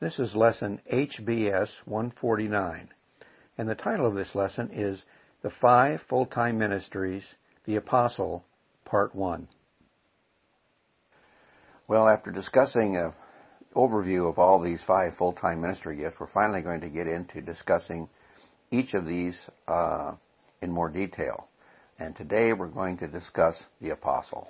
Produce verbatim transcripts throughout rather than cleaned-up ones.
This is lesson H B S one forty-nine, and the title of this lesson is The Five Full-Time Ministries, the Apostle, Part one. Well, after discussing an overview of all these five full-time ministry gifts, we're finally going to get into discussing each of these uh, in more detail. And today we're going to discuss the apostle.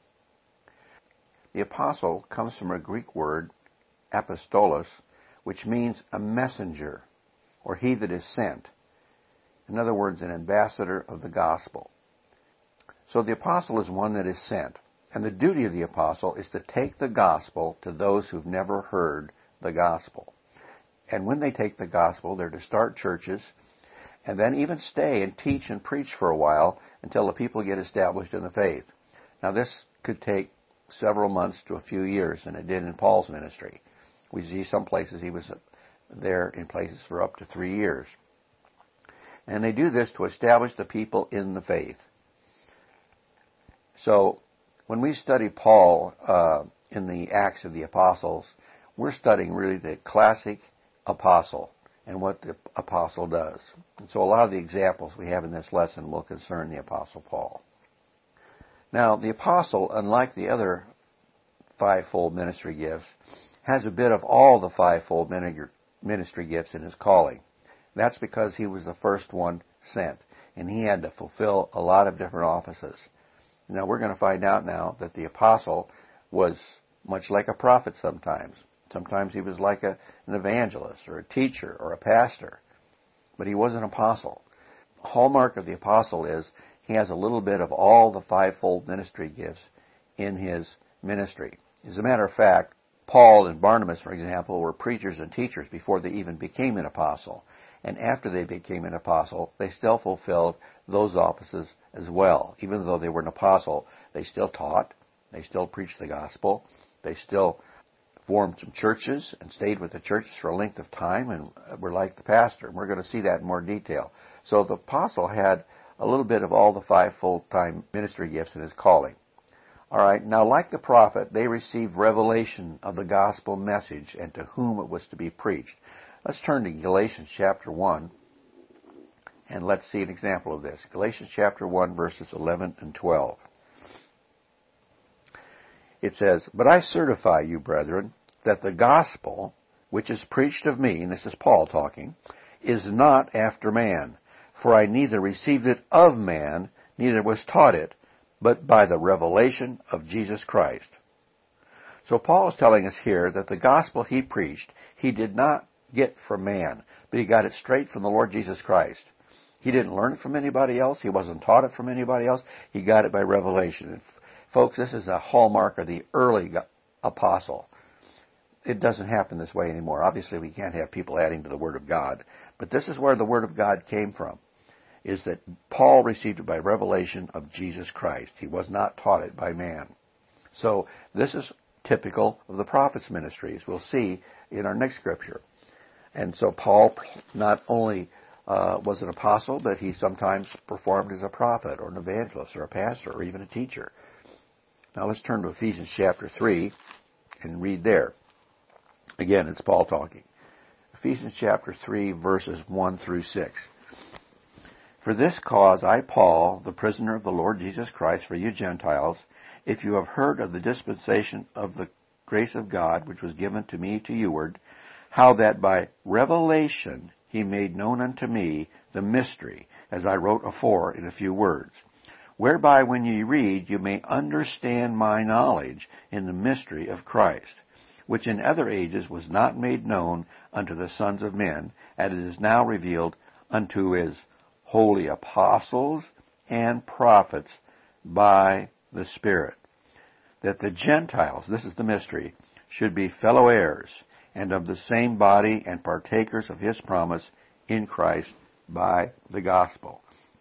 The apostle comes from a Greek word, apostolos, which means a messenger, or he that is sent. In other words, an ambassador of the gospel. So the apostle is one that is sent. And the duty of the apostle is to take the gospel to those who've never heard the gospel. And when they take the gospel, they're to start churches, and then even stay and teach and preach for a while until the people get established in the faith. Now this could take several months to a few years, and it did in Paul's ministry. We see some places he was there in places for up to three years. And they do this to establish the people in the faith. So when we study Paul uh, in the Acts of the Apostles, we're studying really the classic apostle and what the apostle does. And so a lot of the examples we have in this lesson will concern the apostle Paul. Now, the apostle, unlike the other fivefold ministry gifts, has a bit of all the fivefold ministry gifts in his calling. That's because he was the first one sent, and he had to fulfill a lot of different offices. Now, we're going to find out now that the apostle was much like a prophet sometimes. Sometimes he was like a, an evangelist or a teacher or a pastor, but he was an apostle. The hallmark of the apostle is he has a little bit of all the fivefold ministry gifts in his ministry. As a matter of fact, Paul and Barnabas, for example, were preachers and teachers before they even became an apostle. And after they became an apostle, they still fulfilled those offices as well. Even though they were an apostle, they still taught, they still preached the gospel, they still formed some churches and stayed with the churches for a length of time and were like the pastor. And we're going to see that in more detail. So the apostle had a little bit of all the five full-time ministry gifts in his calling. All right, now like the prophet, they received revelation of the gospel message and to whom it was to be preached. Let's turn to Galatians chapter one, and let's see an example of this. Galatians chapter one, verses eleven and twelve. It says, "But I certify you, brethren, that the gospel which is preached of me," and this is Paul talking, "is not after man. For I neither received it of man, neither was taught it, but by the revelation of Jesus Christ." So Paul is telling us here that the gospel he preached, he did not get from man, but he got it straight from the Lord Jesus Christ. He didn't learn it from anybody else. He wasn't taught it from anybody else. He got it by revelation. And folks, this is a hallmark of the early apostle. It doesn't happen this way anymore. Obviously, we can't have people adding to the Word of God. But this is where the Word of God came from, is that Paul received it by revelation of Jesus Christ. He was not taught it by man. So this is typical of the prophet's ministry, as we'll see in our next scripture. And so Paul not only uh, was an apostle, but he sometimes performed as a prophet or an evangelist or a pastor or even a teacher. Now let's turn to Ephesians chapter three and read there. Again, it's Paul talking. Ephesians chapter three, verses one through six. "For this cause I, Paul, the prisoner of the Lord Jesus Christ, for you Gentiles, if you have heard of the dispensation of the grace of God, which was given to me to youward, how that by revelation he made known unto me the mystery, as I wrote afore in a few words, whereby when ye read you may understand my knowledge in the mystery of Christ, which in other ages was not made known unto the sons of men, and it is now revealed unto his holy apostles and prophets by the Spirit, that the Gentiles," this is the mystery, "should be fellow heirs, and of the same body, and partakers of his promise in Christ by the gospel."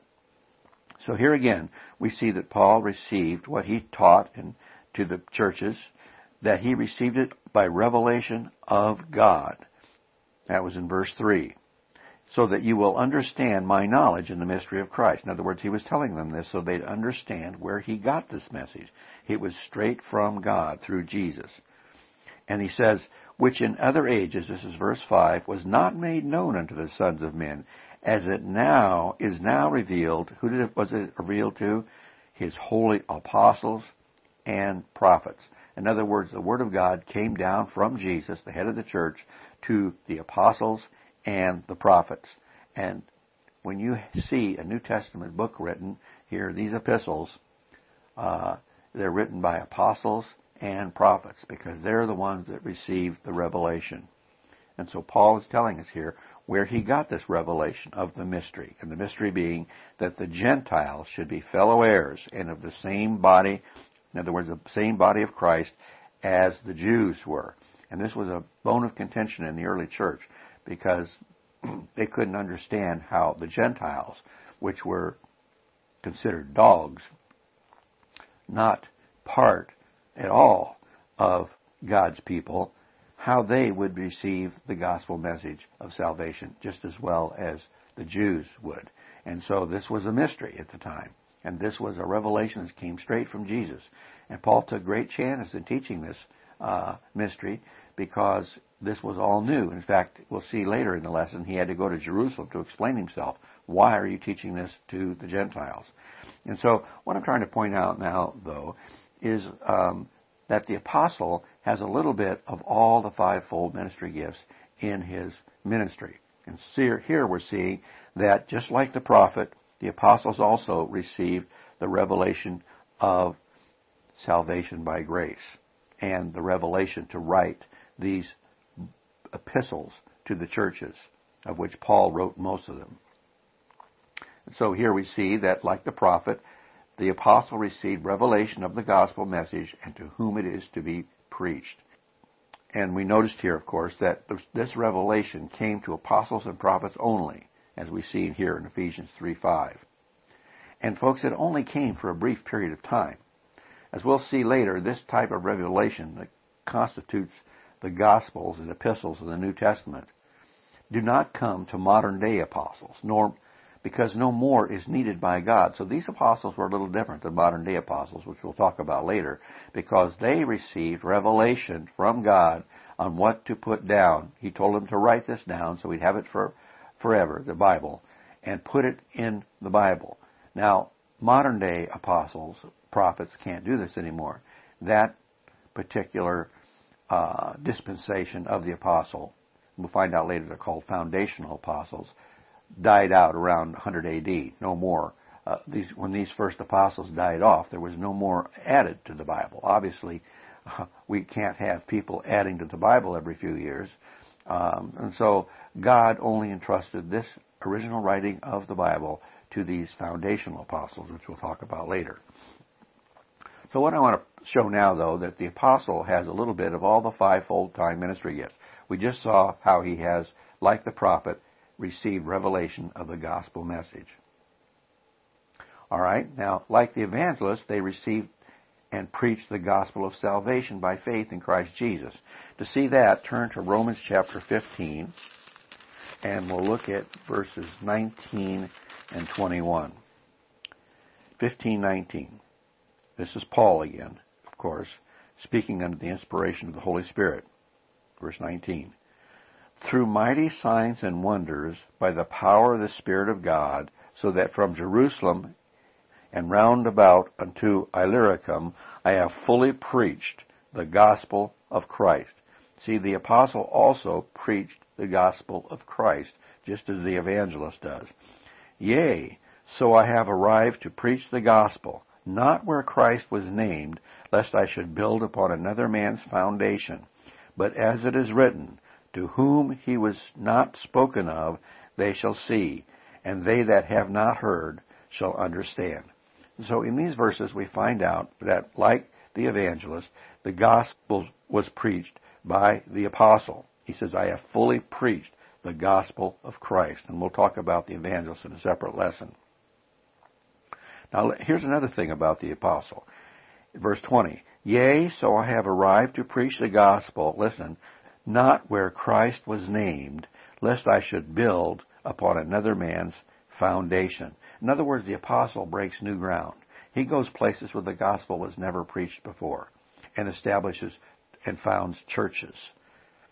So here again, we see that Paul received what he taught in, to the churches, that he received it by revelation of God. That was in verse three. "So that you will understand my knowledge in the mystery of Christ." In other words, he was telling them this so they'd understand where he got this message. It was straight from God through Jesus. And he says, which in other ages, this is verse five, was not made known unto the sons of men, as it now is now revealed. Who did it, was it revealed to? His holy apostles and prophets. In other words, the Word of God came down from Jesus, the head of the church, to the apostles and the prophets. And when you see a New Testament book written, here, these epistles, uh, they're written by apostles and prophets, because they're the ones that received the revelation. And so Paul is telling us here where he got this revelation of the mystery, and the mystery being that the Gentiles should be fellow heirs and of the same body, in other words, the same body of Christ as the Jews were. And this was a bone of contention in the early church, because they couldn't understand how the Gentiles, which were considered dogs, not part at all of God's people, how they would receive the gospel message of salvation just as well as the Jews would. And so this was a mystery at the time. And this was a revelation that came straight from Jesus. And Paul took great chances in teaching this uh, mystery, because this was all new. In fact, we'll see later in the lesson, he had to go to Jerusalem to explain himself. Why are you teaching this to the Gentiles? And so what I'm trying to point out now, though, is um, that the apostle has a little bit of all the fivefold ministry gifts in his ministry. And here we're seeing that just like the prophet, the apostles also received the revelation of salvation by grace and the revelation to write these epistles to the churches, of which Paul wrote most of them. And so here we see that, like the prophet, the apostle received revelation of the gospel message and to whom it is to be preached. And we noticed here, of course, that this revelation came to apostles and prophets only, as we see here in Ephesians three five. And folks, it only came for a brief period of time. As we'll see later, this type of revelation that constitutes the Gospels and epistles of the New Testament do not come to modern-day apostles, nor because no more is needed by God. So these apostles were a little different than modern-day apostles, which we'll talk about later, because they received revelation from God on what to put down. He told them to write this down so we'd have it for forever, the Bible, and put it in the Bible. Now, modern-day apostles, prophets, can't do this anymore. That particular uh, dispensation of the apostle, we'll find out later they're called foundational apostles, died out around one hundred A D. No more. Uh, these, when these first apostles died off, there was no more added to the Bible. Obviously, uh, we can't have people adding to the Bible every few years. Um, and so God only entrusted this original writing of the Bible to these foundational apostles, which we'll talk about later. So what I want to show now, though, that the apostle has a little bit of all the fivefold time ministry gifts. We just saw how he has, like the prophet, received revelation of the gospel message. All right, now, like the evangelist, they received and preached the gospel of salvation by faith in Christ Jesus. To see that, turn to Romans chapter fifteen, and we'll look at verses nineteen and twenty-one. fifteen nineteen. This is Paul again, of course, speaking under the inspiration of the Holy Spirit. Verse nineteen. Through mighty signs and wonders by the power of the Spirit of God, so that from Jerusalem and round about unto Illyricum I have fully preached the gospel of Christ. See, the apostle also preached the gospel of Christ, just as the evangelist does. Yea, so I have arrived to preach the gospel, not where Christ was named, lest I should build upon another man's foundation. But as it is written, to whom he was not spoken of, they shall see, and they that have not heard shall understand. So in these verses we find out that, like the evangelist, the gospel was preached by the apostle. He says, I have fully preached the gospel of Christ. And we'll talk about the evangelist in a separate lesson. Now here's another thing about the apostle. Verse twenty, yea, so I have arrived to preach the gospel, listen, not where Christ was named, lest I should build upon another man's foundation. In other words, the apostle breaks new ground. He goes places where the gospel was never preached before and establishes and founds churches.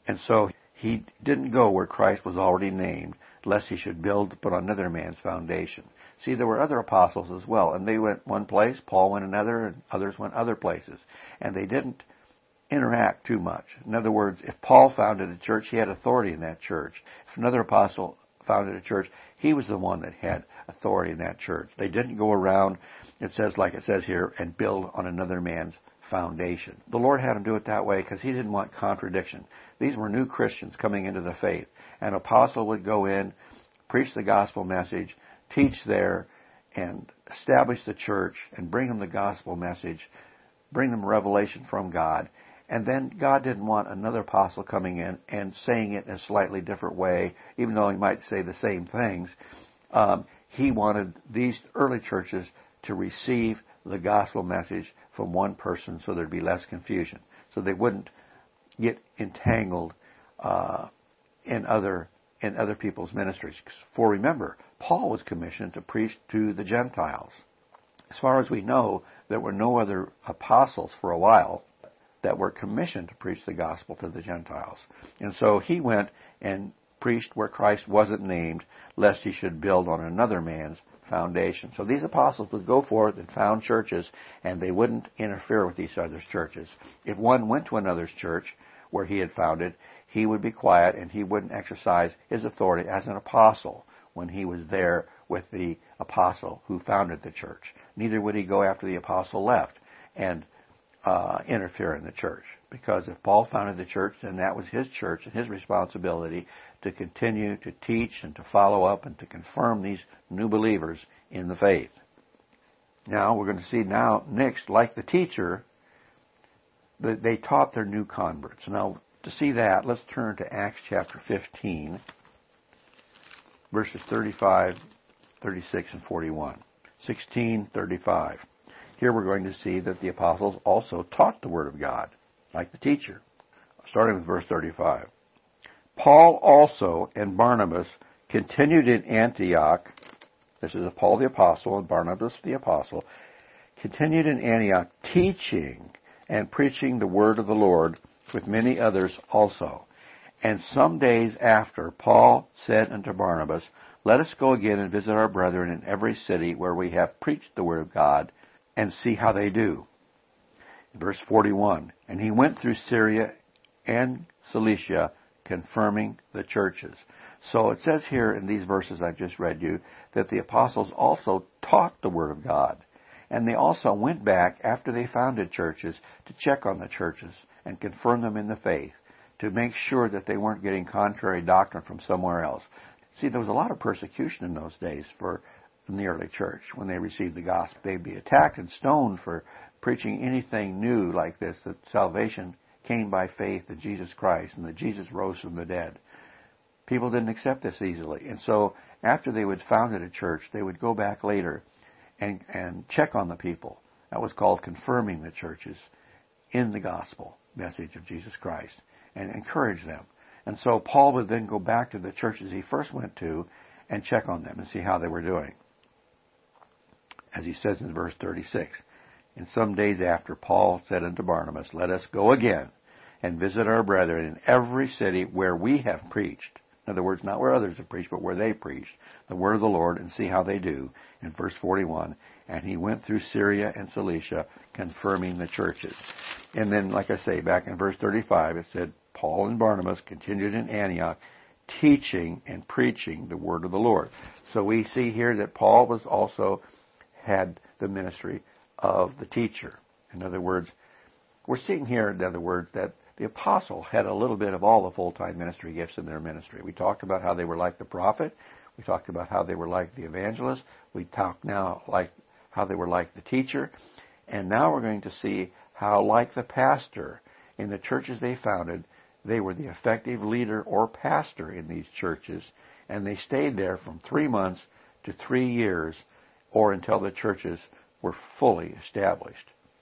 And so he didn't go where Christ was already named, lest he should build upon another man's foundation. See, there were other apostles as well, and they went one place, Paul went another, and others went other places. And they didn't interact too much. In other words, if Paul founded a church, he had authority in that church. If another apostle founded a church, he was the one that had authority in that church. They didn't go around, it says, like it says here, and build on another man's foundation. The Lord had them do it that way because he didn't want contradiction. These were new Christians coming into the faith. An apostle would go in, preach the gospel message, teach there, and establish the church, and bring them the gospel message, bring them revelation from God. And then God didn't want another apostle coming in and saying it in a slightly different way, even though he might say the same things. Um, he wanted these early churches to receive the gospel message from one person so there'd be less confusion, so they wouldn't get entangled uh, in other in other people's ministries. For remember, Paul was commissioned to preach to the Gentiles. As far as we know, there were no other apostles for a while that were commissioned to preach the gospel to the Gentiles. And so he went and preached where Christ wasn't named, lest he should build on another man's foundation. So these apostles would go forth and found churches, and they wouldn't interfere with each other's churches. If one went to another's church where he had founded, he would be quiet and he wouldn't exercise his authority as an apostle when he was there with the apostle who founded the church. Neither would he go after the apostle left and uh, interfere in the church. Because if Paul founded the church, then that was his church and his responsibility to continue to teach and to follow up and to confirm these new believers in the faith. Now, we're going to see now, next, like the teacher, that they taught their new converts. Now, to see that, let's turn to Acts chapter fifteen, verses thirty-five, thirty-six, and forty-one. sixteen, thirty-five. Here we're going to see that the apostles also taught the Word of God, like the teacher. Starting with verse thirty-five. Paul also and Barnabas continued in Antioch. This is Paul the apostle and Barnabas the apostle. Continued in Antioch, teaching and preaching the word of the Lord with many others also. And some days after, Paul said unto Barnabas, Let us go again and visit our brethren in every city where we have preached the word of God, and see how they do. Verse forty-one, And he went through Syria and Cilicia, confirming the churches. So it says here in these verses I've just read you that the apostles also taught the Word of God. And they also went back after they founded churches to check on the churches and confirm them in the faith, to make sure that they weren't getting contrary doctrine from somewhere else. See, there was a lot of persecution in those days for in the early church. When they received the gospel, they'd be attacked and stoned for preaching anything new like this, that salvation came by faith in Jesus Christ and that Jesus rose from the dead. People didn't accept this easily. And so after they would founded a church, they would go back later and, and check on the people. That was called confirming the churches in the gospel message of Jesus Christ and encourage them. And so Paul would then go back to the churches he first went to and check on them and see how they were doing. As he says in verse thirty-six, And some days after, Paul said unto Barnabas, Let us go again and visit our brethren in every city where we have preached. In other words, not where others have preached, but where they preached the word of the Lord, and see how they do. In verse forty-one, And he went through Syria and Cilicia, confirming the churches. And then, like I say, back in verse thirty-five, it said, Paul and Barnabas continued in Antioch, teaching and preaching the word of the Lord. So we see here that Paul was also had the ministry of the teacher. In other words, we're seeing here, in other words, that the apostle had a little bit of all the full-time ministry gifts in their ministry. We talked about how they were like the prophet. We talked about how they were like the evangelist. We talked now like how they were like the teacher. And now we're going to see how, like the pastor in the churches they founded, they were the effective leader or pastor in these churches, and they stayed there from three months to three years or until the churches were fully established.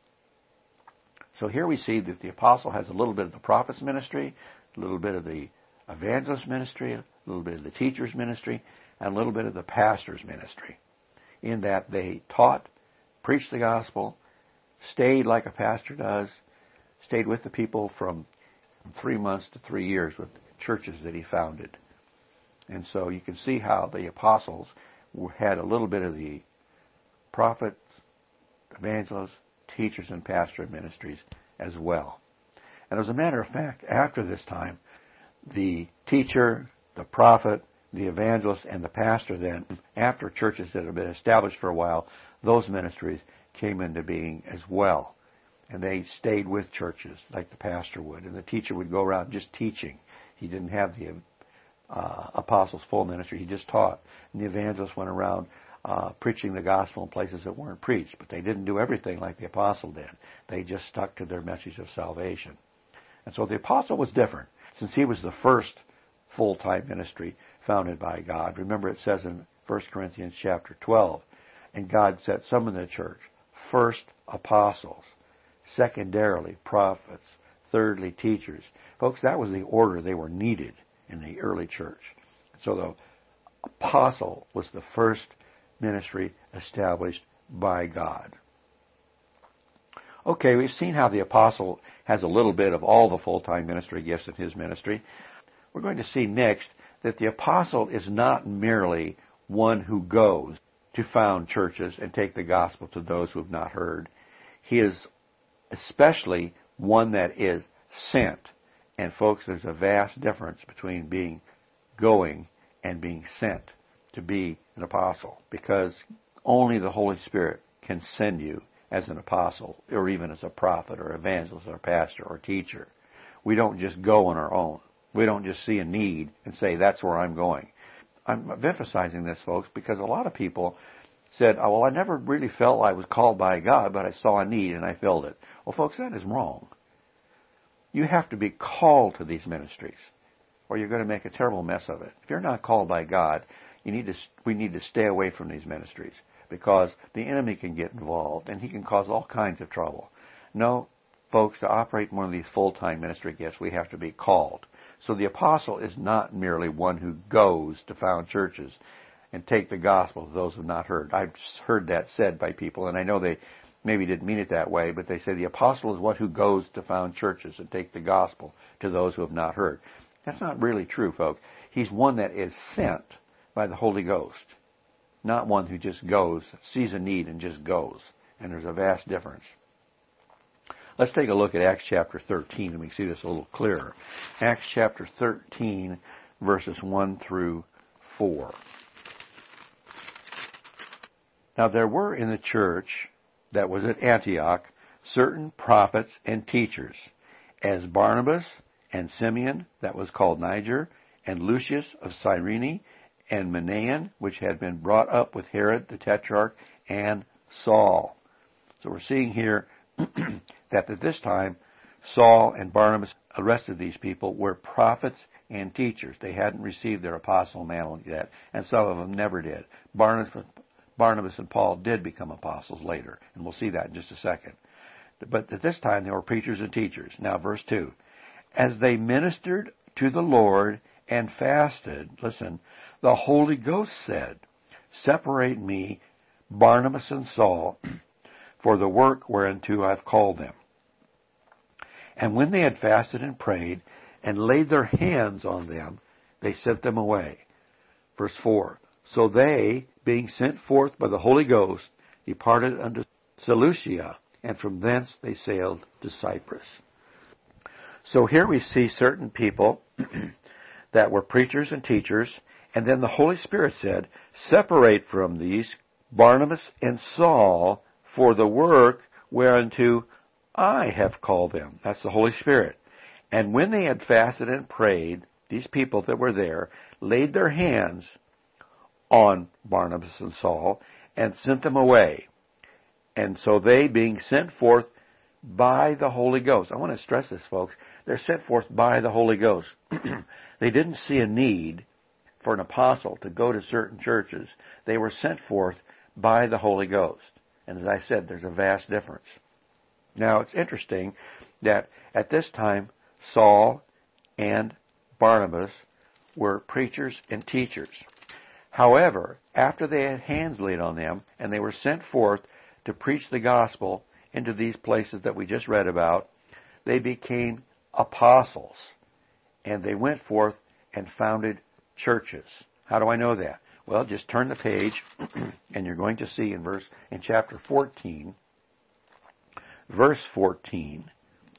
So here we see that the apostle has a little bit of the prophet's ministry, a little bit of the evangelist's ministry, a little bit of the teacher's ministry, and a little bit of the pastor's ministry, in that they taught, preached the gospel, stayed like a pastor does, stayed with the people from three months to three years with churches that he founded. And so you can see how the apostles had a little bit of the prophets, evangelists, teachers, and pastoral ministries as well. And as a matter of fact, after this time, the teacher, the prophet, the evangelist, and the pastor then, after churches that had been established for a while, those ministries came into being as well. And they stayed with churches like the pastor would. And the teacher would go around just teaching. He didn't have the uh, apostles' full ministry. He just taught. And the evangelist went around uh, preaching the gospel in places that weren't preached. But they didn't do everything like the apostle did. They just stuck to their message of salvation. And so the apostle was different, since he was the first full-time ministry founded by God. Remember, it says in First Corinthians chapter twelve, and God set some in the church, first apostles, secondarily prophets, thirdly teachers. Folks, that was the order they were needed in the early church. So the apostle was the first ministry established by God. Okay, we've seen how the apostle has a little bit of all the full-time ministry gifts in his ministry. We're going to see next that the apostle is not merely one who goes to found churches and take the gospel to those who have not heard. He is especially one that is sent. And folks, there's a vast difference between being going and being sent to be an apostle, because only the Holy Spirit can send you as an apostle, or even as a prophet or evangelist or pastor or teacher. We don't just go on our own. We don't just see a need and say, that's where I'm going. I'm emphasizing this, folks, because a lot of people said, oh, well, I never really felt I was called by God, but I saw a need and I filled it. Well, folks, that is wrong. You have to be called to these ministries, or you're going to make a terrible mess of it. If you're not called by God, you need to, we need to stay away from these ministries, because the enemy can get involved and he can cause all kinds of trouble. No, folks, to operate in one of these full-time ministry gifts, we have to be called. So the apostle is not merely one who goes to found churches and take the gospel to those who have not heard. I've heard that said by people, and I know they maybe didn't mean it that way, but they say the apostle is one who goes to found churches and take the gospel to those who have not heard. That's not really true, folks. He's one that is sent by the Holy Ghost, not one who just goes, sees a need and just goes. And there's a vast difference. Let's take a look at Acts chapter thirteen, and we can see this a little clearer. Acts chapter thirteen, verses one through four. Now there were in the church that was at Antioch certain prophets and teachers, as Barnabas and Simeon, that was called Niger, and Lucius of Cyrene, and Manaen, which had been brought up with Herod the Tetrarch, and Saul. So we're seeing here that at this time, Saul and Barnabas arrested these people were prophets and teachers. They hadn't received their apostle mantle yet, and some of them never did. Barnabas, Barnabas and Paul did become apostles later, and we'll see that in just a second. But at this time, they were preachers and teachers. Now, verse two. As they ministered to the Lord and fasted, listen, the Holy Ghost said, separate me, Barnabas and Saul, for the work whereunto I've called them. And when they had fasted and prayed and laid their hands on them, they sent them away. Verse four. So they, being sent forth by the Holy Ghost, departed unto Seleucia, and from thence they sailed to Cyprus. So here we see certain people that were preachers and teachers, and then the Holy Spirit said, separate from these Barnabas and Saul for the work whereunto I have called them. That's the Holy Spirit. And when they had fasted and prayed, these people that were there laid their hands on Barnabas and Saul and sent them away. And so they, being sent forth by the Holy Ghost. I want to stress this, folks. They're sent forth by the Holy Ghost. They didn't see a need for an apostle to go to certain churches. They were sent forth by the Holy Ghost. And as I said, there's a vast difference. Now, it's interesting that at this time, Saul and Barnabas were preachers and teachers. However, after they had hands laid on them and they were sent forth to preach the gospel into these places that we just read about, they became apostles, and they went forth and founded churches. How do I know that? Well, just turn the page, and you're going to see in verse in chapter fourteen, verse fourteen,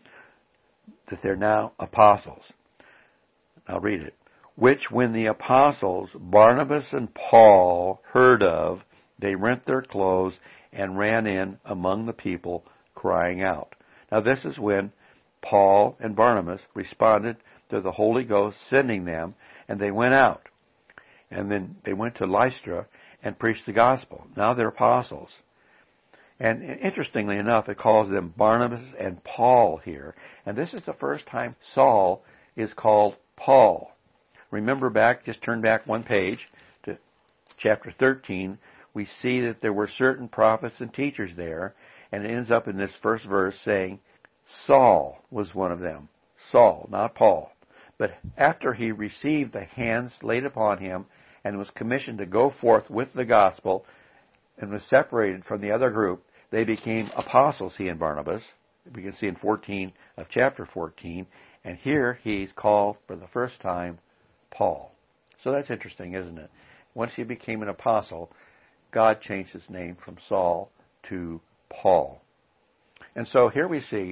that they're now apostles. I'll read it. Which when the apostles Barnabas and Paul heard of, they rent their clothes and ran in among the people, crying out. Now this is when Paul and Barnabas responded to the Holy Ghost sending them, and they went out. And then they went to Lystra and preached the gospel. Now they're apostles. And interestingly enough, it calls them Barnabas and Paul here. And this is the first time Saul is called Paul. Remember back, just turn back one page to chapter thirteen. We see that there were certain prophets and teachers there. And it ends up in this first verse saying, Saul was one of them. Saul, not Paul. But after he received the hands laid upon him and was commissioned to go forth with the gospel and was separated from the other group, they became apostles, he and Barnabas. We can see in fourteen of chapter fourteen. And here he's called for the first time Paul. So that's interesting, isn't it? Once he became an apostle, God changed his name from Saul to Paul. And so here we see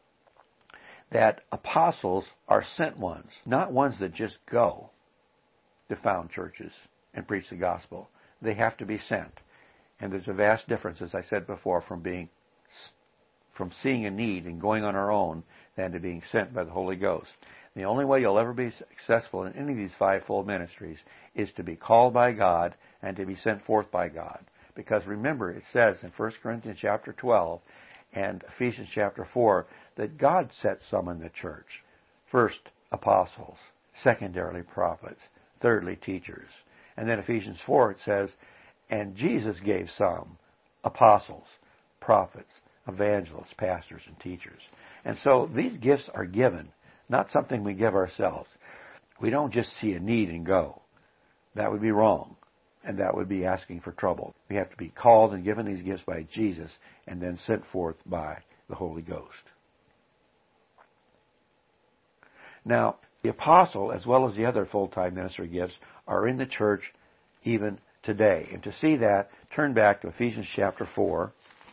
that apostles are sent ones, not ones that just go to found churches and preach the gospel. They have to be sent. And there's a vast difference, as I said before, from being from seeing a need and going on our own than to being sent by the Holy Ghost. The only way you'll ever be successful in any of these fivefold ministries is to be called by God and to be sent forth by God. Because remember, it says in First Corinthians chapter twelve and Ephesians chapter four that God set some in the church. First, apostles. Secondarily, prophets. Thirdly, teachers. And then Ephesians four, it says, and Jesus gave some apostles, prophets, evangelists, pastors, and teachers. And so these gifts are given, not something we give ourselves. We don't just see a need and go. That would be wrong, and that would be asking for trouble. We have to be called and given these gifts by Jesus and then sent forth by the Holy Ghost. Now, the apostle, as well as the other full-time ministry gifts, are in the church even today. And to see that, turn back to Ephesians chapter four.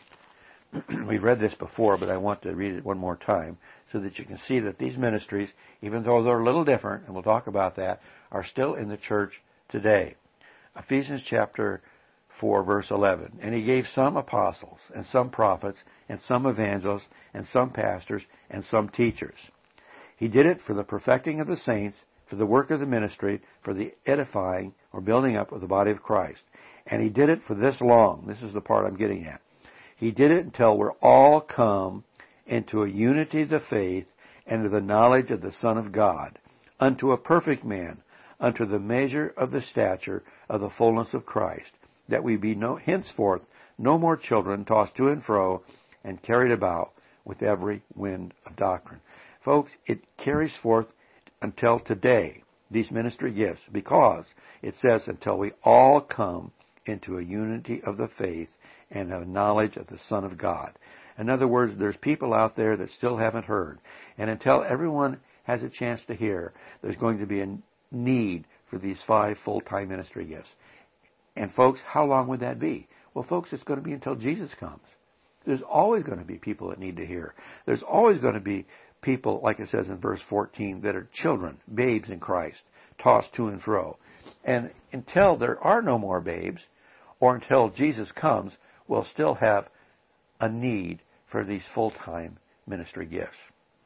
We've read this before, but I want to read it one more time so that you can see that these ministries, even though they're a little different, and we'll talk about that, are still in the church today. Ephesians chapter four, verse eleven. And he gave some apostles, and some prophets, and some evangelists, and some pastors, and some teachers. He did it for the perfecting of the saints, for the work of the ministry, for the edifying or building up of the body of Christ. And he did it for this long. This is the part I'm getting at. He did it until we're all come into a unity of the faith and to the knowledge of the Son of God, unto a perfect man, unto the measure of the stature of the fullness of Christ, that we be no, henceforth no more children tossed to and fro and carried about with every wind of doctrine. Folks, it carries forth until today, these ministry gifts, because it says until we all come into a unity of the faith and a knowledge of the Son of God. In other words, there's people out there that still haven't heard. And until everyone has a chance to hear, there's going to be a need for these five full-time ministry gifts. And folks, how long would that be? Well, folks, it's going to be until Jesus comes. There's always going to be people that need to hear. There's always going to be people, like it says in verse fourteen, that are children, babes in Christ, tossed to and fro. And until there are no more babes, or until Jesus comes, we'll still have a need for these full-time ministry gifts.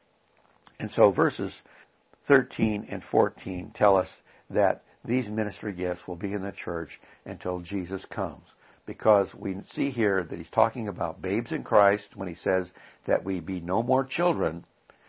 And so verses thirteen and fourteen tell us that these ministry gifts will be in the church until Jesus comes. Because we see here that he's talking about babes in Christ when he says that we be no more children.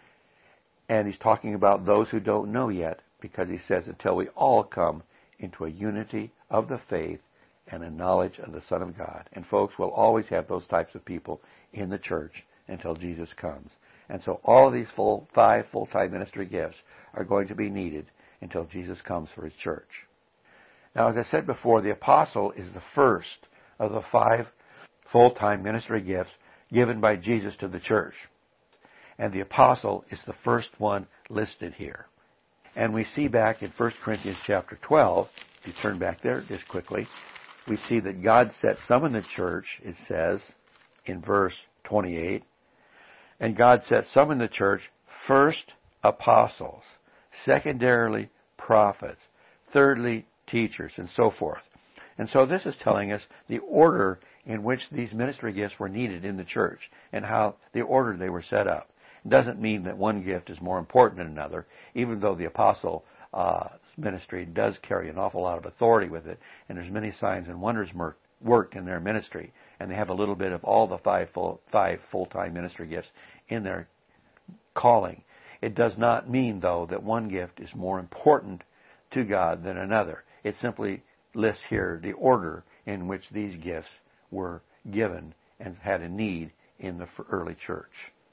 And he's talking about those who don't know yet, because he says until we all come into a unity of the faith and a knowledge of the Son of God. And folks, we'll always have those types of people in the church until Jesus comes. And so all of these full, five full-time ministry gifts are going to be needed until Jesus comes for his church. Now, as I said before, the apostle is the first of the five full-time ministry gifts given by Jesus to the church. And the apostle is the first one listed here. And we see back in First Corinthians chapter twelve, if you turn back there just quickly, we see that God set some in the church, it says in verse twenty-eight, and God set some in the church, first apostles, secondarily prophets, thirdly teachers, and so forth. And so this is telling us the order in which these ministry gifts were needed in the church and how the order they were set up. It doesn't mean that one gift is more important than another, even though the apostle uh, ministry does carry an awful lot of authority with it, and there's many signs and wonders worked in their ministry, and they have a little bit of all the five full, five full-time ministry gifts in their calling. It does not mean, though, that one gift is more important to God than another. It simply lists here the order in which these gifts were given and had a need in the early church.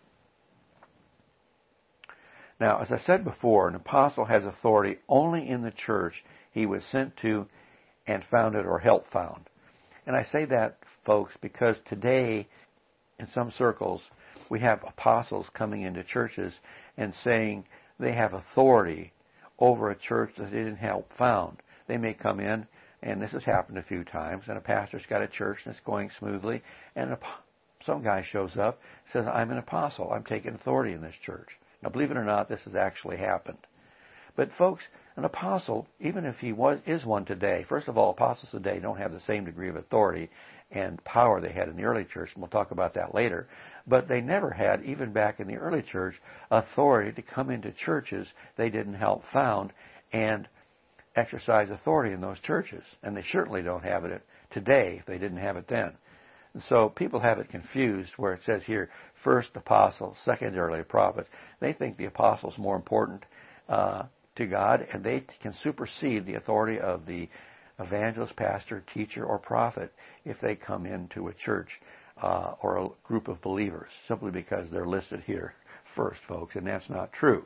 Now, as I said before, an apostle has authority only in the church he was sent to and founded or helped found. And I say that, folks, because today, in some circles, we have apostles coming into churches and saying they have authority over a church that they didn't help found. They may come in, and this has happened a few times, and a pastor's got a church and it's going smoothly, and a, some guy shows up and says, I'm an apostle. I'm taking authority in this church. Now, believe it or not, this has actually happened. But, folks, an apostle, even if he was is one today, first of all, apostles today don't have the same degree of authority and power they had in the early church, and we'll talk about that later. But they never had, even back in the early church, authority to come into churches they didn't help found and exercise authority in those churches. And they certainly don't have it today if they didn't have it then. And so people have it confused where it says here, first apostles, secondarily prophets. They think the apostle's more important uh, to God, and they can supersede the authority of the evangelist, pastor, teacher, or prophet if they come into a church uh, or a group of believers, simply because they're listed here first, folks, and that's not true.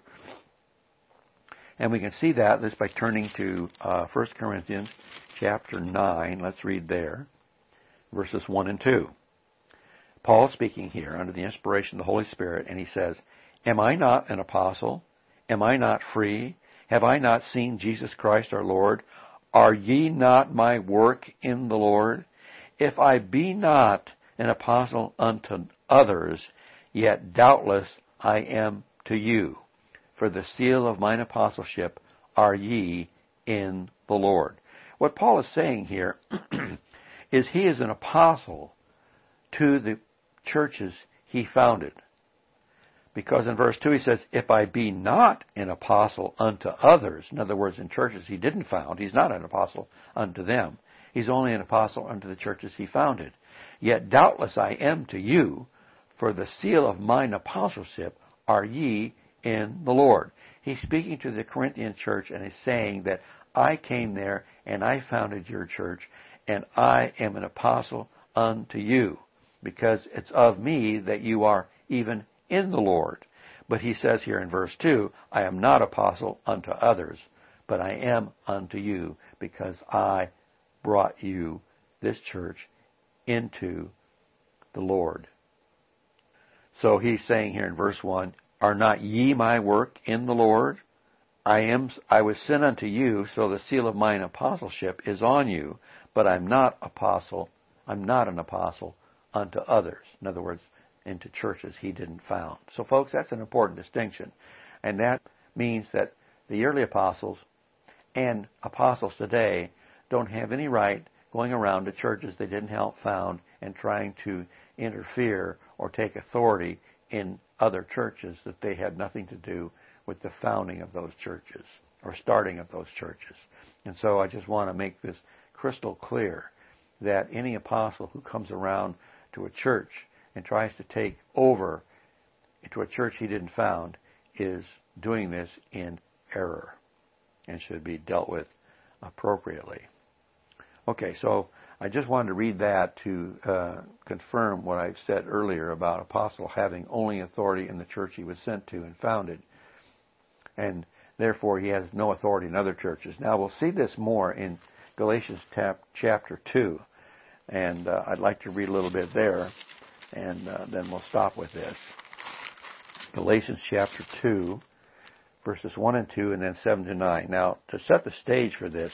And we can see that just by turning to uh, First Corinthians chapter nine. Let's read there, verses one and two. Paul is speaking here under the inspiration of the Holy Spirit, and he says, Am I not an apostle? Am I not free? Have I not seen Jesus Christ our Lord? Are ye not my work in the Lord? If I be not an apostle unto others, yet doubtless I am to you. For the seal of mine apostleship are ye in the Lord. What Paul is saying here is he is an apostle to the churches he founded. Because in verse two he says, If I be not an apostle unto others, in other words, in churches he didn't found, he's not an apostle unto them. He's only an apostle unto the churches he founded. Yet doubtless I am to you, for the seal of mine apostleship are ye in the Lord. He's speaking to the Corinthian church and is saying that I came there and I founded your church and I am an apostle unto you, because it's of me that you are even in the Lord. But he says here in verse two, I am not apostle unto others, but I am unto you, because I brought you, this church, into the Lord. So he's saying here in verse one, Are not ye my work in the Lord? I am. I was sent unto you, so the seal of mine apostleship is on you, but I'm not apostle. I'm not an apostle unto others. In other words, into churches he didn't found. So, folks, that's an important distinction. And that means that the early apostles and apostles today don't have any right going around to churches they didn't help found and trying to interfere or take authority in other churches that they had nothing to do with the founding of those churches or starting of those churches. And so I just want to make this crystal clear that any apostle who comes around to a church and tries to take over into a church he didn't found is doing this in error and should be dealt with appropriately. Okay, so I just wanted to read that to uh, confirm what I've said earlier about apostle having only authority in the church he was sent to and founded, and therefore he has no authority in other churches. Now we'll see this more in Galatians tap, chapter two, and uh, I'd like to read a little bit there, and uh, then we'll stop with this. Galatians chapter two, verses one and two, and then seven to nine. Now, to set the stage for this,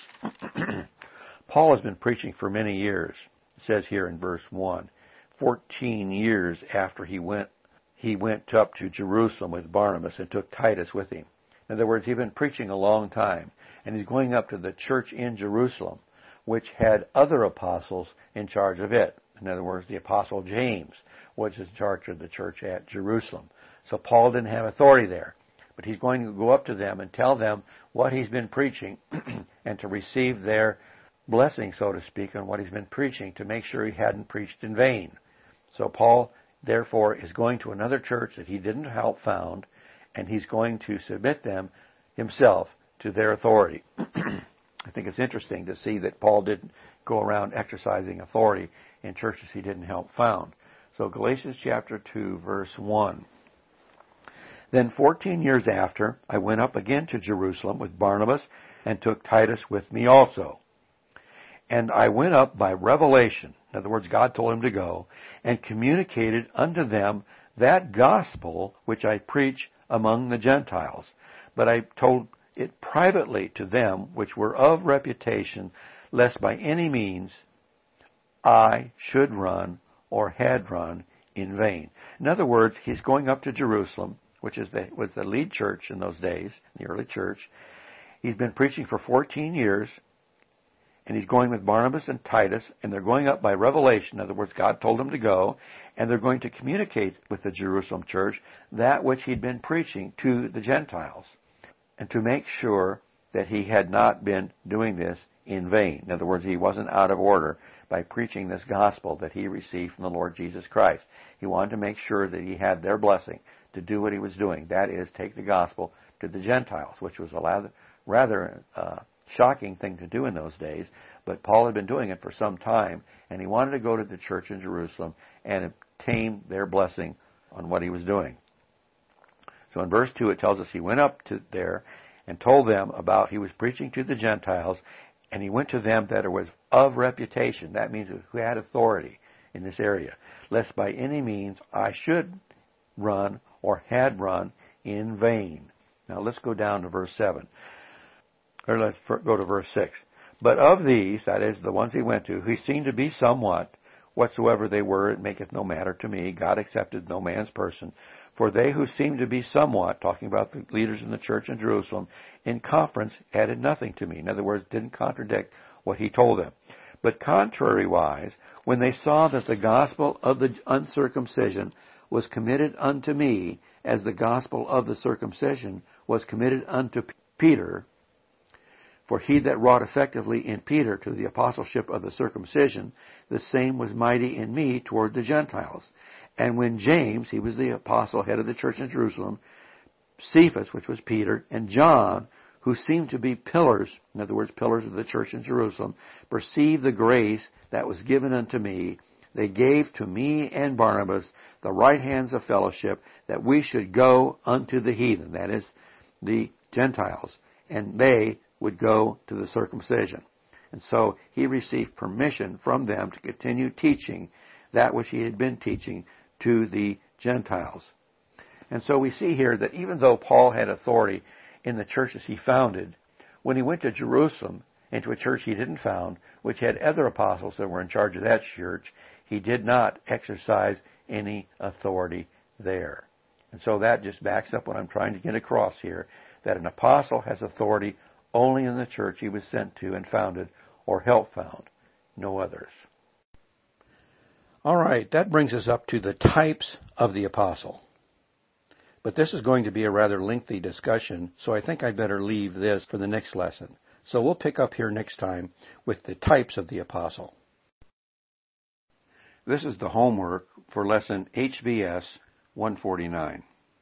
Paul has been preaching for many years. It says here in verse one, fourteen years after he went, he went up to Jerusalem with Barnabas and took Titus with him. In other words, he's been preaching a long time, and he's going up to the church in Jerusalem, which had other apostles in charge of it. In other words, the apostle James was in charge of the church at Jerusalem. So Paul didn't have authority there. But he's going to go up to them and tell them what he's been preaching and to receive their blessing, so to speak, on what he's been preaching, to make sure he hadn't preached in vain. So Paul, therefore, is going to another church that he didn't help found, and he's going to submit them himself to their authority. I think it's interesting to see that Paul didn't go around exercising authority in churches he didn't help found. So Galatians chapter two, verse one. Then fourteen years after, I went up again to Jerusalem with Barnabas and took Titus with me also. And I went up by revelation, in other words, God told him to go, and communicated unto them that gospel which I preach among the Gentiles. But I told it privately to them which were of reputation, lest by any means I should run or had run in vain. In other words, he's going up to Jerusalem, which is the, was the lead church in those days, the early church. He's been preaching for fourteen years, and he's going with Barnabas and Titus, and they're going up by revelation. In other words, God told them to go, and they're going to communicate with the Jerusalem church that which he'd been preaching to the Gentiles, and to make sure that he had not been doing this in vain. In other words, he wasn't out of order by preaching this gospel that he received from the Lord Jesus Christ. He wanted to make sure that he had their blessing to do what he was doing. That is, take the gospel to the Gentiles, which was a rather uh, shocking thing to do in those days. But Paul had been doing it for some time, and he wanted to go to the church in Jerusalem and obtain their blessing on what he was doing. So in verse two it tells us he went up to there and told them about he was preaching to the Gentiles, and he went to them that was of reputation. That means who had authority in this area. Lest by any means I should run or had run in vain. Now let's go down to verse seven. Or let's go to verse six. But of these, that is, the ones he went to, he seemed to be somewhat, whatsoever they were, it maketh no matter to me. God accepted no man's person. For they who seemed to be somewhat, talking about the leaders in the church in Jerusalem, in conference added nothing to me. In other words, didn't contradict what he told them. But contrariwise, when they saw that the gospel of the uncircumcision was committed unto me, as the gospel of the circumcision was committed unto Peter, for he that wrought effectively in Peter to the apostleship of the circumcision, the same was mighty in me toward the Gentiles. And when James, he was the apostle, head of the church in Jerusalem, Cephas, which was Peter, and John, who seemed to be pillars, in other words, pillars of the church in Jerusalem, perceived the grace that was given unto me, they gave to me and Barnabas the right hands of fellowship, that we should go unto the heathen, that is, the Gentiles, and they would go to the circumcision. And so he received permission from them to continue teaching that which he had been teaching to the Gentiles. And so we see here that even though Paul had authority in the churches he founded, when he went to Jerusalem, into a church he didn't found, which had other apostles that were in charge of that church, he did not exercise any authority there. And so that just backs up what I'm trying to get across here, that an apostle has authority only in the church he was sent to and founded or helped found, no others. All right, that brings us up to the types of the apostle. But this is going to be a rather lengthy discussion, so I think I'd better leave this for the next lesson. So we'll pick up here next time with the types of the apostle. This is the homework for lesson H V S one forty-nine.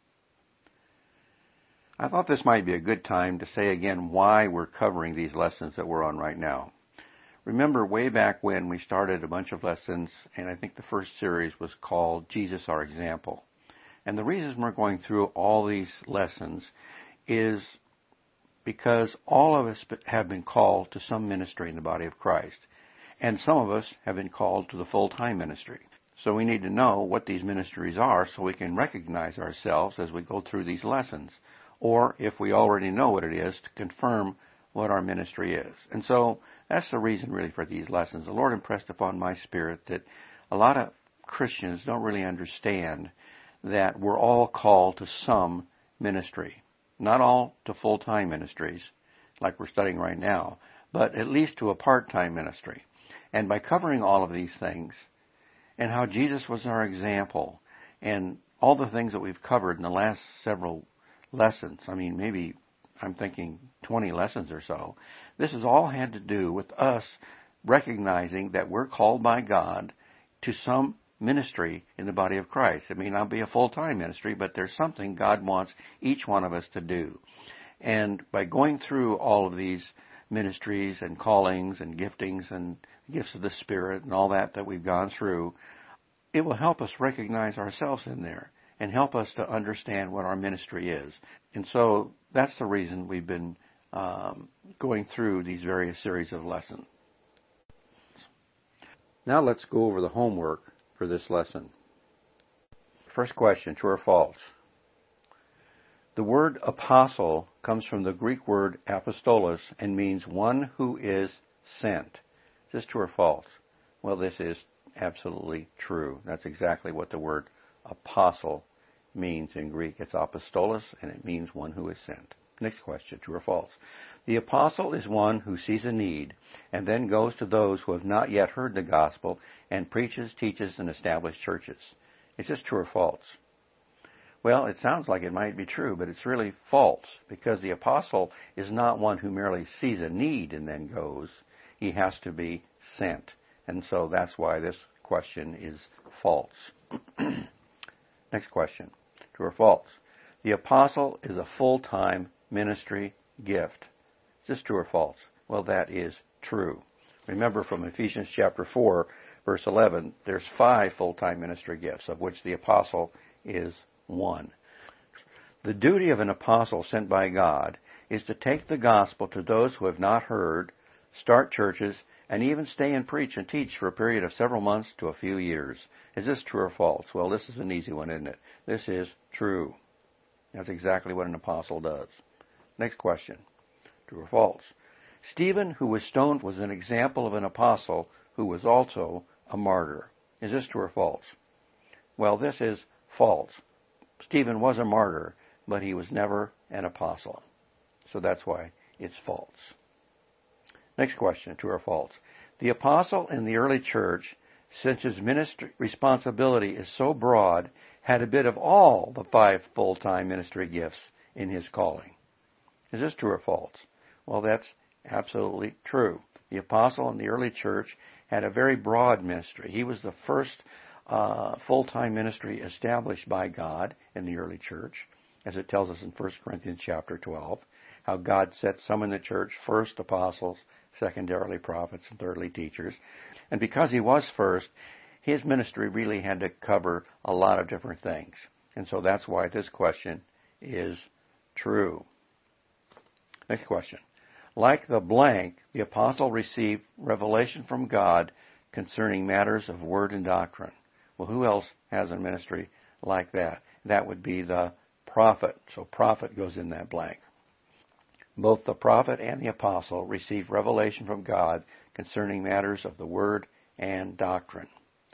I thought this might be a good time to say again why we're covering these lessons that we're on right now. Remember way back when we started a bunch of lessons, and I think the first series was called Jesus Our Example. And the reason we're going through all these lessons is because all of us have been called to some ministry in the body of Christ. And some of us have been called to the full-time ministry. So we need to know what these ministries are so we can recognize ourselves as we go through these lessons. Or if we already know what it is, to confirm what our ministry is. And so that's the reason really for these lessons. The Lord impressed upon my spirit that a lot of Christians don't really understand that we're all called to some ministry. Not all to full-time ministries, like we're studying right now, but at least to a part-time ministry. And by covering all of these things, and how Jesus was our example, and all the things that we've covered in the last several lessons, I mean, maybe I'm thinking twenty lessons or so, this has all had to do with us recognizing that we're called by God to some ministry in the body of Christ. It may not be a full-time ministry, but there's something God wants each one of us to do. And by going through all of these ministries and callings and giftings and gifts of the Spirit and all that that we've gone through, it will help us recognize ourselves in there and help us to understand what our ministry is. And so that's the reason we've been um, going through these various series of lessons. Now let's go over the homework for this lesson. First question, true or false? The word apostle comes from the Greek word apostolos and means one who is sent. Is this true or false? Well, this is absolutely true. That's exactly what the word apostle means in Greek. It's apostolos, and it means one who is sent. Next question, true or false? The apostle is one who sees a need and then goes to those who have not yet heard the gospel and preaches, teaches, and establishes churches. Is this true or false? Well, it sounds like it might be true, but it's really false, because the apostle is not one who merely sees a need and then goes. He has to be sent. And so that's why this question is false. Next question, true or false? The apostle is a full-time ministry gift. Is this true or false? Well, that is true. Remember from Ephesians chapter four, verse eleven, there's five full-time ministry gifts, of which the apostle is one. The duty of an apostle sent by God is to take the gospel to those who have not heard, start churches, and even stay and preach and teach for a period of several months to a few years. Is this true or false? Well, this is an easy one, isn't it? This is true. That's exactly what an apostle does. Next question, true or false? Stephen, who was stoned, was an example of an apostle who was also a martyr. Is this true or false? Well, this is false. Stephen was a martyr, but he was never an apostle. So that's why it's false. Next question, true or false? The apostle in the early church, since his ministry responsibility is so broad, had a bit of all the five full-time ministry gifts in his calling. Is this true or false? Well, that's absolutely true. The apostle in the early church had a very broad ministry. He was the first uh, full-time ministry established by God in the early church, as it tells us in First Corinthians chapter twelve, how God set some in the church, first apostles, secondarily prophets, and thirdly teachers. And because he was first, his ministry really had to cover a lot of different things. And so that's why this question is true. Next question. Like the blank, the apostle received revelation from God concerning matters of word and doctrine. Well, who else has a ministry like that? That would be the prophet. So prophet goes in that blank. Both the prophet and the apostle received revelation from God concerning matters of the word and doctrine.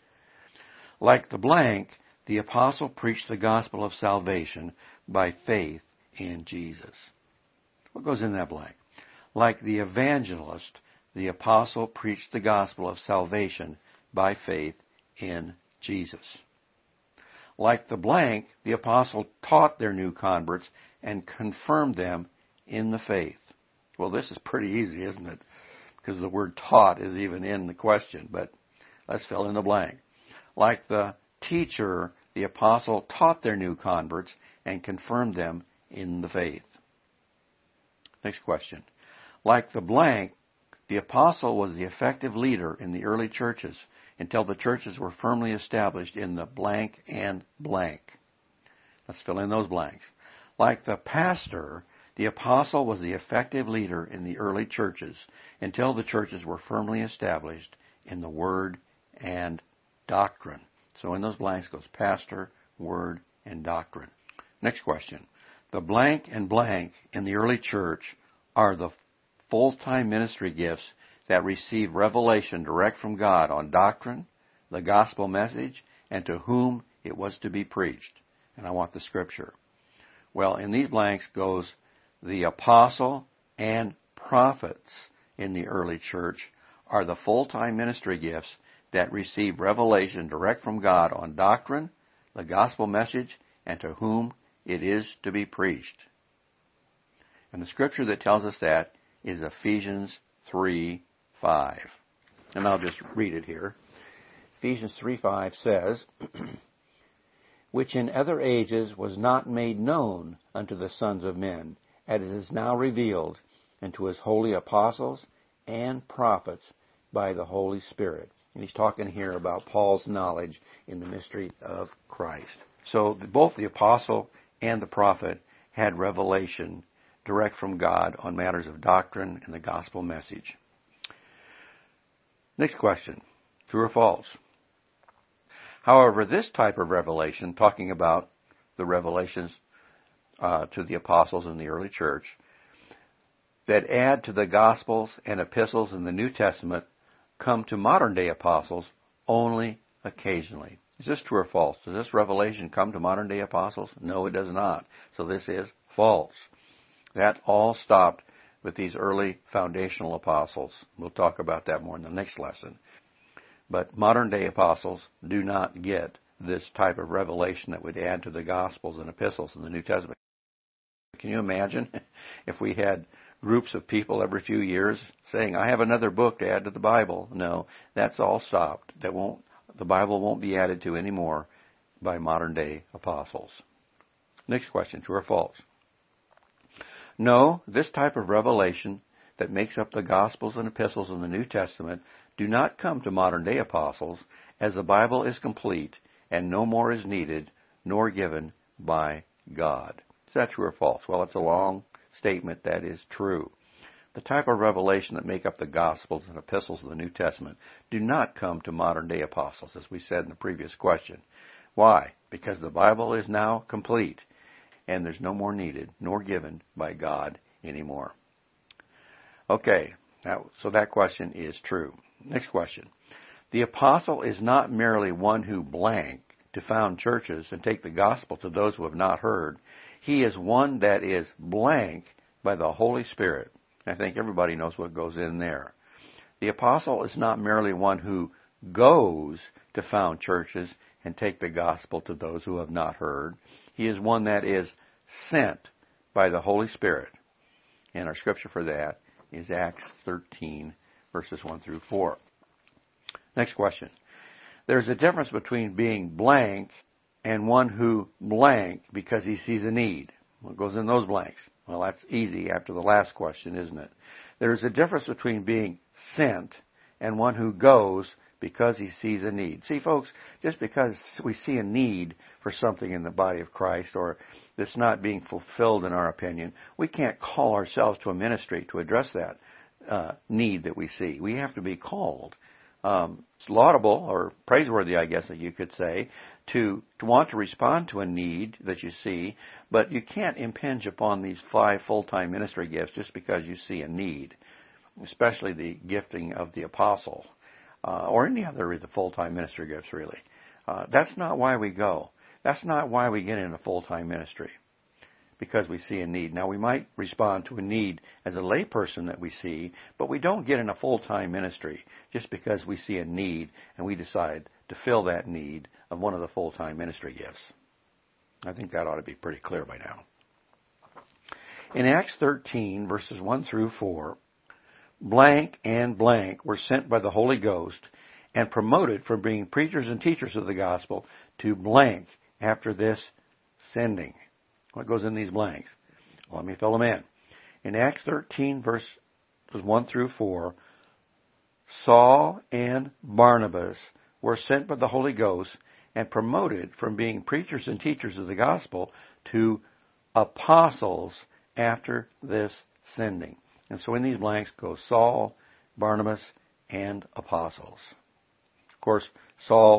Like the blank, the apostle preached the gospel of salvation by faith in Jesus. What goes in that blank? Like the evangelist, the apostle preached the gospel of salvation by faith in Jesus. Like the blank, the apostle taught their new converts and confirmed them in the faith. Well, this is pretty easy, isn't it? Because the word taught is even in the question, but let's fill in the blank. Like the teacher, the apostle taught their new converts and confirmed them in the faith. Next question. Like the blank, the apostle was the effective leader in the early churches until the churches were firmly established in the blank and blank. Let's fill in those blanks. Like the pastor, the apostle was the effective leader in the early churches until the churches were firmly established in the word and doctrine. So in those blanks goes pastor, word, and doctrine. Next question. The blank and blank in the early church are the full-time ministry gifts that receive revelation direct from God on doctrine, the gospel message, and to whom it was to be preached. And I want the scripture. Well, in these blanks goes the apostle and prophets in the early church are the full-time ministry gifts that receive revelation direct from God on doctrine, the gospel message, and to whom it is to be preached. And the scripture that tells us that is Ephesians three five. And I'll just read it here. Ephesians three five says, which in other ages was not made known unto the sons of men, as it is now revealed unto his holy apostles and prophets by the Holy Spirit. And he's talking here about Paul's knowledge in the mystery of Christ. So both the apostle and the prophet had revelation direct from God on matters of doctrine and the gospel message. Next question, true or false? However, this type of revelation, talking about the revelations uh, to the apostles in the early church, that add to the Gospels and epistles in the New Testament, come to modern-day apostles only occasionally. Is this true or false? Does this revelation come to modern-day apostles? No, it does not. So this is false. That all stopped with these early foundational apostles. We'll talk about that more in the next lesson. But modern-day apostles do not get this type of revelation that would add to the Gospels and epistles in the New Testament. Can you imagine if we had groups of people every few years saying, I have another book to add to the Bible? No, that's all stopped. That won't, the Bible won't be added to anymore by modern-day apostles. Next question, true or false? No, this type of revelation that makes up the Gospels and epistles in the New Testament do not come to modern-day apostles, as the Bible is complete and no more is needed nor given by God. Is that true or false? Well, it's a long statement that is true. The type of revelation that make up the Gospels and epistles of the New Testament do not come to modern-day apostles, as we said in the previous question. Why? Because the Bible is now complete, and there's no more needed nor given by God anymore. Okay, now, so that question is true. Next question. The apostle is not merely one who blank to found churches and take the gospel to those who have not heard. He is one that is blank by the Holy Spirit. I think everybody knows what goes in there. The apostle is not merely one who goes to found churches and take the gospel to those who have not heard. He is one that is sent by the Holy Spirit. And our scripture for that is Acts thirteen, verses one through four. Next question. There's a difference between being blank and one who blank because he sees a need. What goes in those blanks? Well, that's easy after the last question, isn't it? There's a difference between being sent and one who goes because he sees a need. See, folks, just because we see a need for something in the body of Christ or that's not being fulfilled in our opinion, we can't call ourselves to a ministry to address that uh, need that we see. We have to be called. Um, it's laudable or praiseworthy, I guess that you could say, to, to want to respond to a need that you see, but you can't impinge upon these five full-time ministry gifts just because you see a need, especially the gifting of the apostle. Uh, or any other of the full-time ministry gifts, really. Uh, that's not why we go. That's not why we get into full-time ministry, because we see a need. Now, we might respond to a need as a layperson that we see, but we don't get in a full-time ministry just because we see a need and we decide to fill that need of one of the full-time ministry gifts. I think that ought to be pretty clear by now. In Acts thirteen, verses one through four, blank and blank were sent by the Holy Ghost and promoted from being preachers and teachers of the gospel to blank after this sending. What goes in these blanks? Well, let me fill them in. In Acts thirteen, verses one through four, Saul and Barnabas were sent by the Holy Ghost and promoted from being preachers and teachers of the gospel to apostles after this sending. And so in these blanks go Saul, Barnabas, and apostles. Of course, Saul was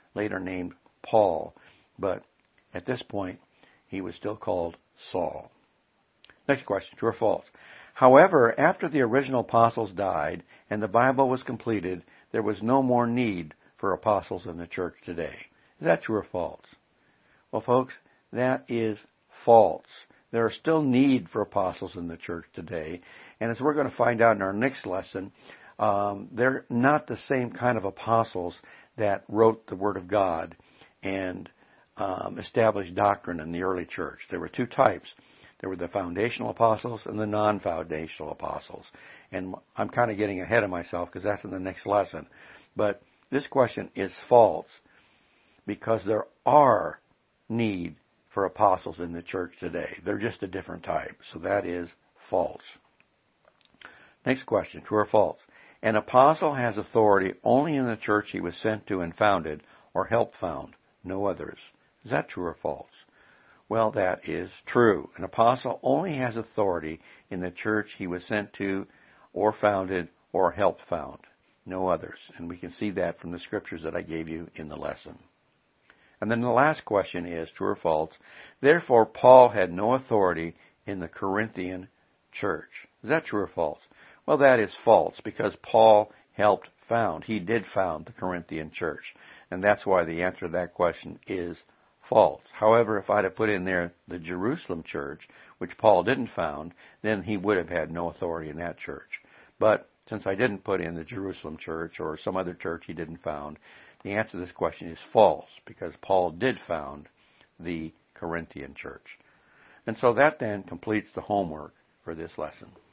later named Paul, but at this point he was still called Saul. Next question, true or false? However, after the original apostles died and the Bible was completed, there was no more need for apostles in the church today. Is that true or false? Well, folks, that is false. There are still need for apostles in the church today. And as we're going to find out in our next lesson, um, they're not the same kind of apostles that wrote the Word of God and um, established doctrine in the early church. There were two types. There were the foundational apostles and the non-foundational apostles. And I'm kind of getting ahead of myself because that's in the next lesson. But this question is false because there are need for apostles in the church today. They're just a different type. So that is false. Next question, true or false? An apostle has authority only in the church he was sent to and founded or helped found, no others. Is that true or false? Well, that is true. An apostle only has authority in the church he was sent to or founded or helped found, no others. And we can see that from the scriptures that I gave you in the lesson. And then the last question is, true or false? Therefore, Paul had no authority in the Corinthian church. Is that true or false? Well, that is false because Paul helped found. He did found the Corinthian church. And that's why the answer to that question is false. However, if I'd have put in there the Jerusalem church, which Paul didn't found, then he would have had no authority in that church. But since I didn't put in the Jerusalem church or some other church he didn't found, the answer to this question is false because Paul did found the Corinthian church. And so that then completes the homework for this lesson.